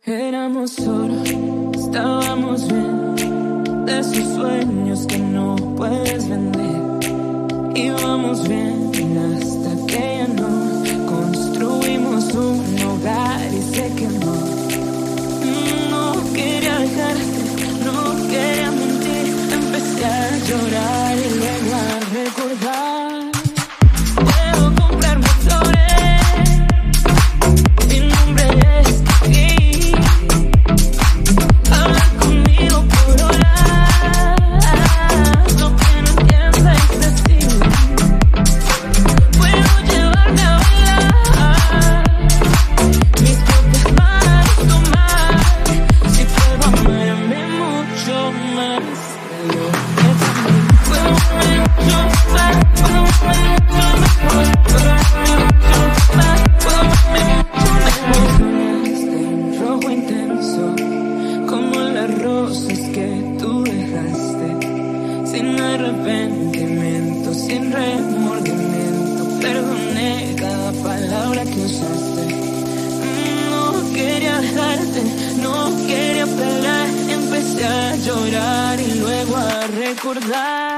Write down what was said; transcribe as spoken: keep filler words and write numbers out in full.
Éramos solo, estábamos bien, de esos sueños que no puedes vender. Íbamos bien hasta que ya no, construimos un hogar y se quemó. No quería dejarte, no quería mentir, empecé a llorar y luego a recordar. Puedo comprarme flores, mi nombre es Kiki. Hablar conmigo por horas, lo que no entiendo es decir. Puedo llevarme a bailar, mis propias manos tomar. Si puedo amarme mucho más, pero puedo amarme mucho más, puedo amarme mucho mejor, puedo amarme mucho más, puedo amarme mucho mejor. De rojo intenso, como las rosas que tú dejaste, sin arrepentimiento, sin remordimiento, perdoné cada palabra que usaste. No quería dejarte, no quería pelear, empecé a llorar y luego a recordar.